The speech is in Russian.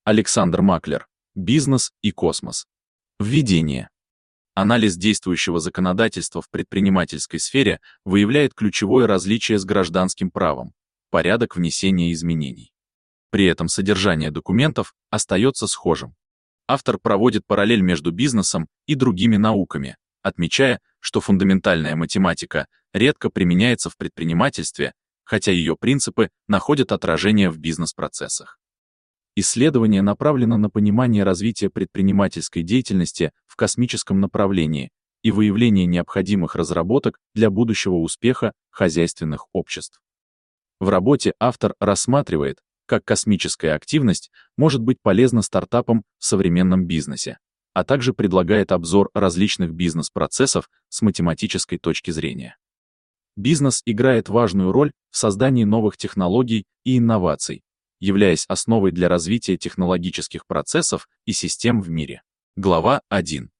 Александр Маклер. Бизнес и космос. Введение. Анализ действующего законодательства в предпринимательской сфере выявляет ключевое различие с гражданским правом – порядок внесения изменений. При этом содержание документов остается схожим. Автор проводит параллель между бизнесом и другими науками, отмечая, что фундаментальная математика редко применяется в предпринимательстве, хотя ее принципы находят отражение в бизнес-процессах. Исследование направлено на понимание развития предпринимательской деятельности в космическом направлении и выявление необходимых разработок для будущего успеха хозяйственных обществ. В работе автор рассматривает, как космическая активность может быть полезна стартапам в современном бизнесе, а также предлагает обзор различных бизнес-процессов с математической точки зрения. Бизнес играет важную роль в создании новых технологий и инноваций, являясь основой для развития технологических процессов и систем в мире. Глава 1.